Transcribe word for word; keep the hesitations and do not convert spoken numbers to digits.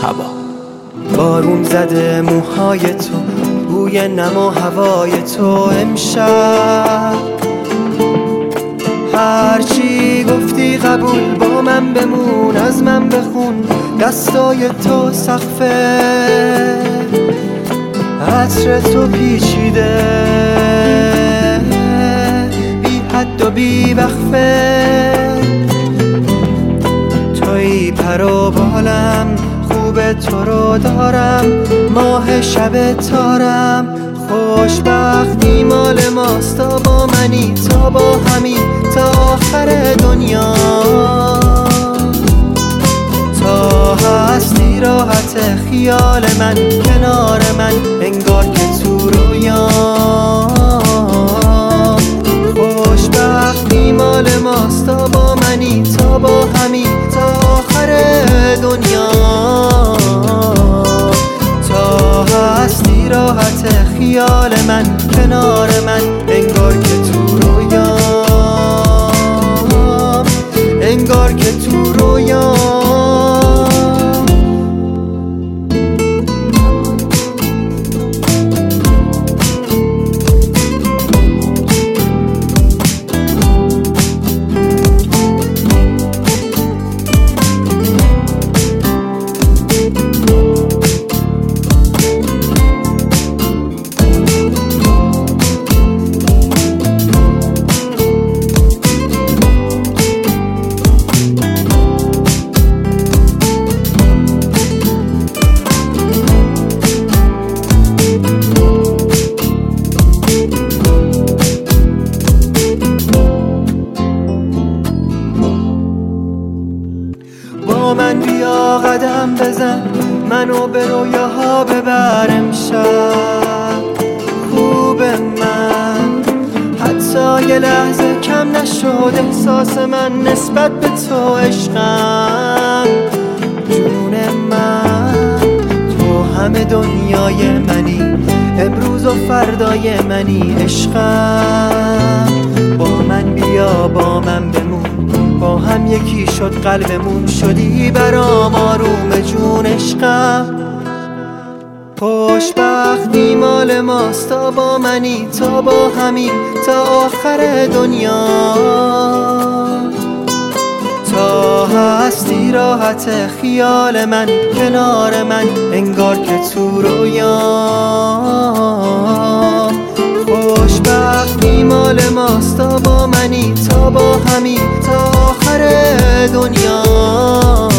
شبا. بارون زده موهای تو، بوی نم و هوای تو امشب. هرچی گفتی قبول، با من بمون، از من بخون، دستای تو سقفه، عطر تو پیچیده، بی حد و بی وقفه. توی پر و بالم، خوب تو رو دارم، ماه شب تارم. خوشبختی مال ماست، تا با منی، تا با همین، تا آخر دنیا. تا هستی راحت خیال من، کنار من، انگار که تو رویا. خوشبختی مال ماست، تا با منی، تا با همین، تا آخر دنیا. تا هستی راحت خیال من، کنار من، انگار که تو رویا، انگار که تو رویا. با من بیا قدم بزن، منو به رویاها ببر امشب. خوب من حتی یه لحظه کم نشد احساس من نسبت به تو عشقم. جون من تو همه دنیای منی، امروز و فردای منی عشقم. با من بیا با من بمون، با هم یکی شد قلبمون، شدی برام آروم جون عشقم. خوشبختی مال ماست، تا با منی، تا با همین، تا آخر دنیا. تا هستی راحت خیال من، کنار من، انگار که تو رویا. خوشبختی مال ماست، تا با منی، تا با همین، تا آخر دنیا.